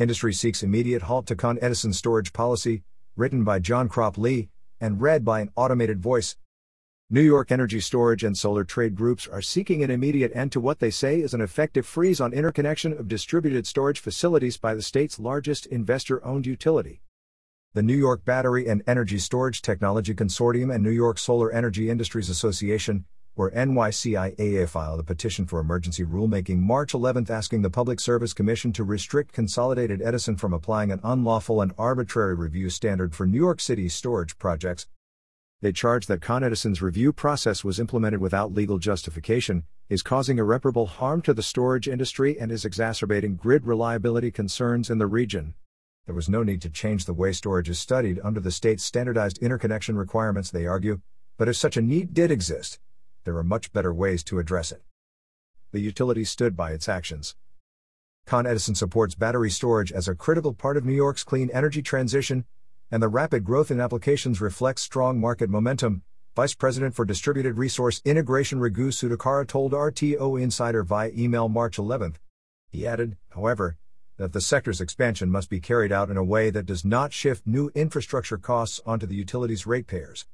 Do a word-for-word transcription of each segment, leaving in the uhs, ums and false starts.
Industry seeks immediate halt to Con Edison storage policy, written by John Crop Lee, and read by an automated voice. New York energy storage and solar trade groups are seeking an immediate end to what they say is an effective freeze on interconnection of distributed storage facilities by the state's largest investor-owned utility. The New York Battery and Energy Storage Technology Consortium and New York Solar Energy Industries Association, or N Y C I A A, filed a petition for emergency rulemaking March eleventh asking the Public Service Commission to restrict Consolidated Edison from applying an unlawful and arbitrary review standard for New York City's storage projects. They charge that Con Edison's review process was implemented without legal justification, is causing irreparable harm to the storage industry, and is exacerbating grid reliability concerns in the region. There was no need to change the way storage is studied under the state's standardized interconnection requirements, they argue, but if such a need did exist, there are much better ways to address it. The utility stood by its actions. Con Edison supports battery storage as a critical part of New York's clean energy transition, and the rapid growth in applications reflects strong market momentum, Vice President for Distributed Resource Integration Raghu Sudhakara told R T O Insider via email March eleventh. He added, however, that the sector's expansion must be carried out in a way that does not shift new infrastructure costs onto the utility's ratepayers.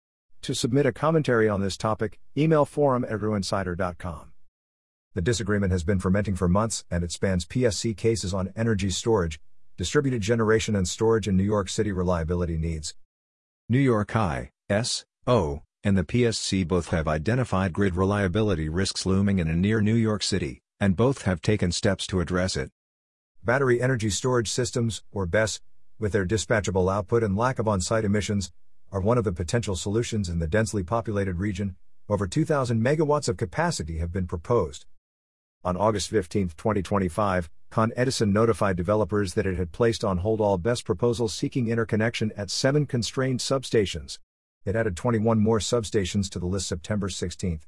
To submit a commentary on this topic, email forum at ru insider dot com. The disagreement has been fermenting for months, and it spans P S C cases on energy storage, distributed generation and storage, and New York City reliability needs. New York I, S, O, and the P S C both have identified grid reliability risks looming in and near New York City, and both have taken steps to address it. Battery energy storage systems, or B E S, with their dispatchable output and lack of on-site emissions, are one of the potential solutions in the densely populated region. Over two thousand megawatts of capacity have been proposed. On August fifteenth, twenty twenty-five, Con Edison notified developers that it had placed on hold all B E S proposals seeking interconnection at seven constrained substations. It added twenty-one more substations to the list September sixteenth.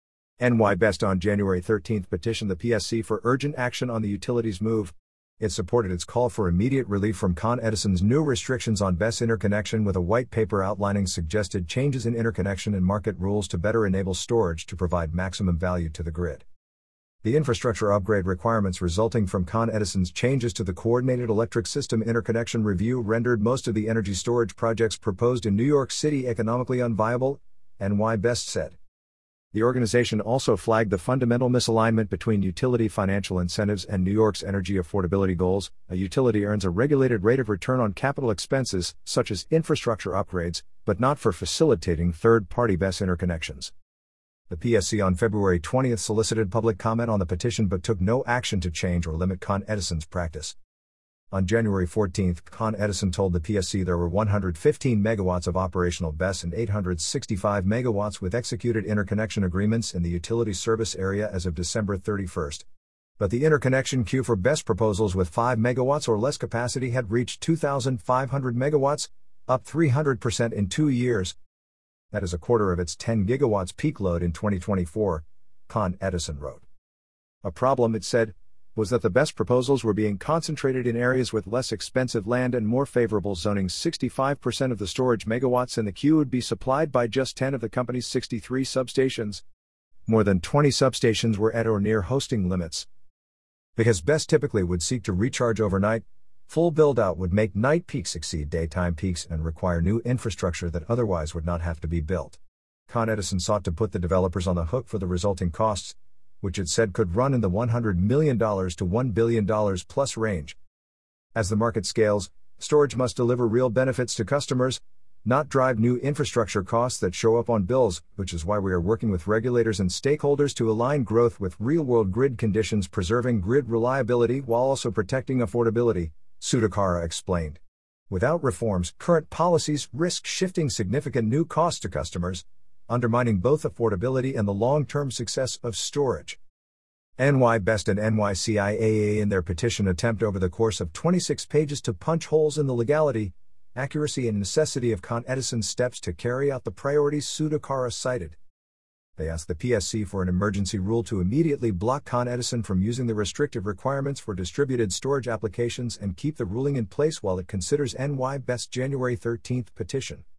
N Y Best on January thirteenth petitioned the P S C for urgent action on the utility's move. It supported its call for immediate relief from Con Edison's new restrictions on B E S interconnection with a white paper outlining suggested changes in interconnection and market rules to better enable storage to provide maximum value to the grid. The infrastructure upgrade requirements resulting from Con Edison's changes to the Coordinated Electric System Interconnection Review rendered most of the energy storage projects proposed in New York City economically unviable, N Y Best said. The organization also flagged the fundamental misalignment between utility financial incentives and New York's energy affordability goals. A utility earns a regulated rate of return on capital expenses, such as infrastructure upgrades, but not for facilitating third-party B E S interconnections. The P S C on February twentieth solicited public comment on the petition but took no action to change or limit Con Edison's practice. On January fourteenth, Con Edison told the P S C there were one hundred fifteen megawatts of operational B E S and eight hundred sixty-five megawatts with executed interconnection agreements in the utility service area as of December thirty-first. But the interconnection queue for B E S proposals with five megawatts or less capacity had reached two thousand five hundred megawatts, up three hundred percent in two years. That is a quarter of its ten gigawatts peak load in twenty twenty-four, Con Edison wrote. A problem, it said, was that the B E S proposals were being concentrated in areas with less expensive land and more favorable zoning. sixty-five percent of the storage megawatts in the queue would be supplied by just ten of the company's sixty-three substations. More than twenty substations were at or near hosting limits. Because B E S typically would seek to recharge overnight, full build-out would make night peaks exceed daytime peaks and require new infrastructure that otherwise would not have to be built. Con Edison sought to put the developers on the hook for the resulting costs, which it said could run in the one hundred million dollars to one billion dollars plus range. As the market scales, storage must deliver real benefits to customers, not drive new infrastructure costs that show up on bills, which is why we are working with regulators and stakeholders to align growth with real-world grid conditions, preserving grid reliability while also protecting affordability, Sudhakara explained. Without reforms, current policies risk shifting significant new costs to customers, undermining both affordability and the long-term success of storage. N Y Best and N Y C I A A in their petition attempt over the course of twenty-six pages to punch holes in the legality, accuracy and necessity of Con Edison's steps to carry out the priorities Sudhakara cited. They asked the P S C for an emergency rule to immediately block Con Edison from using the restrictive requirements for distributed storage applications and keep the ruling in place while it considers N Y Best's January thirteenth petition.